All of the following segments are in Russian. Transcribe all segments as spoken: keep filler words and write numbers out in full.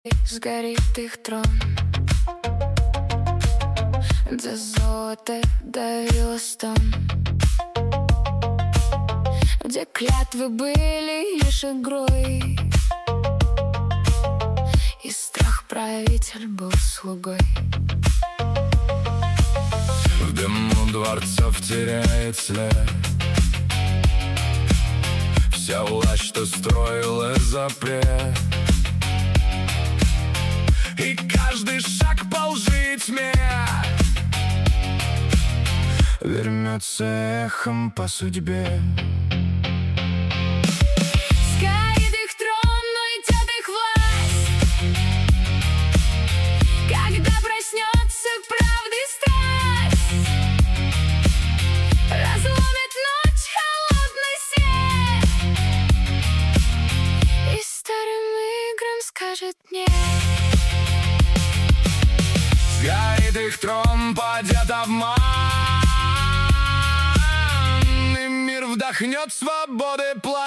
Сгорит их трон, где золото давило стон, где клятвы были лишь игрой, и страх правитель был слугой. В дыму дворцов теряет след вся власть, что строила запрет, и каждый шаг по лжи и тьме вернется эхом по судьбе. Сгорит их трон, но идет их власть, когда проснется правда и страсть, разломит ночь холодный свет, и старым играм скажет нет. Сгорит их трон, падет обман, и мир вдохнет свободы план.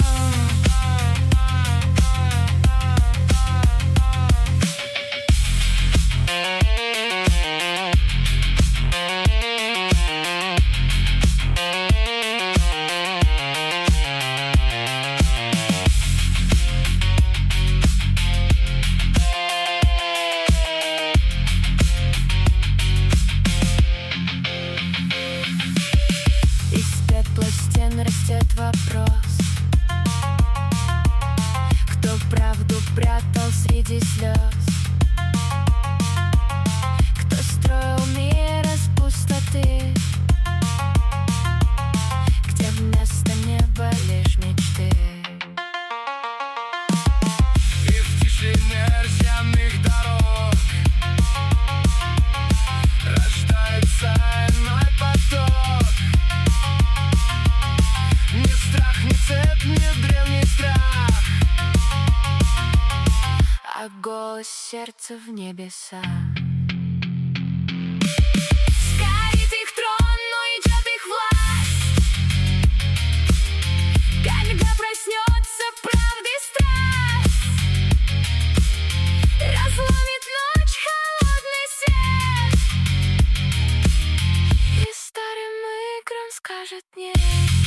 Растет вопрос, кто правду прятал среди слез, кто строил мир из пустоты, где вместо неба лишь мечты. И в тишине ржаных дорог рождается иной поток. Ни страх, ни цепь, ни древний страх, а голос сердца в небеса. Сгорит их трон, но идет их власть, когда проснется правда и страсть, разломит ночь холодный свет, и старым играм скажет нет.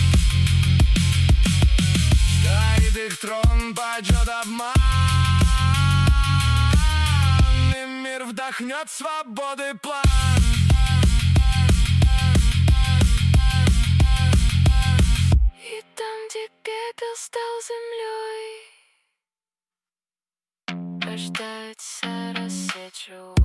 Сгорит их трон, падет обман, и мир вдохнет свободы план. И там, где пепел стал землей, рождается рассвет живой.